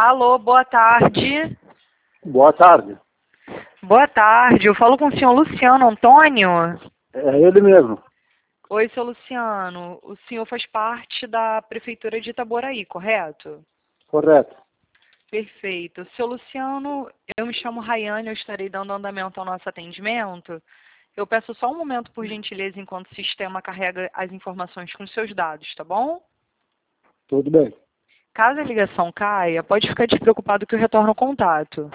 Alô, boa tarde. Boa tarde. Boa tarde, eu falo com o senhor Luciano Antônio. É ele mesmo. Oi, senhor Luciano. O senhor faz parte da Prefeitura de Itaboraí, correto? Correto. Perfeito. Senhor Luciano, eu me chamo Rayane, eu estarei dando andamento ao nosso atendimento. Eu peço só um momento, por gentileza, enquanto o sistema carrega as informações com seus dados, tá bom? Tudo bem. Caso a ligação caia, pode ficar despreocupado que eu retorno o contato.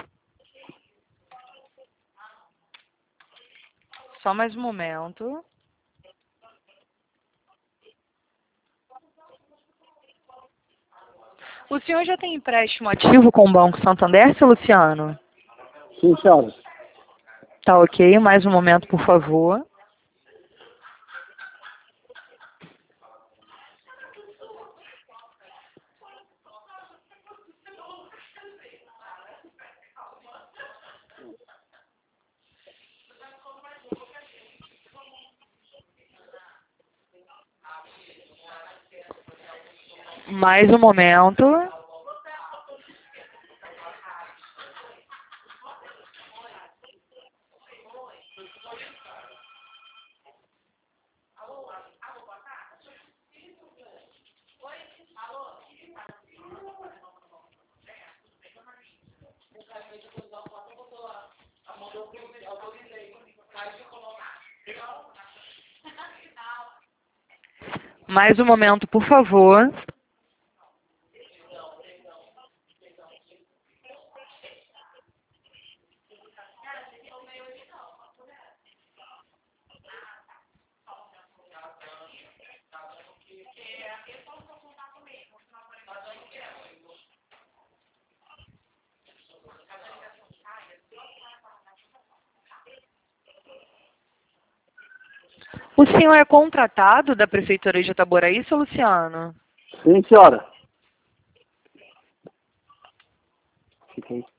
Só mais um momento. O senhor já tem empréstimo ativo com o Banco Santander, seu Luciano? Sim, senhora. Tá ok, mais um momento, por favor. Mais um momento. Mais um momento, por favor. O senhor é contratado da Prefeitura de Itaboraí, seu Luciano? Sim, senhora. Fica aí.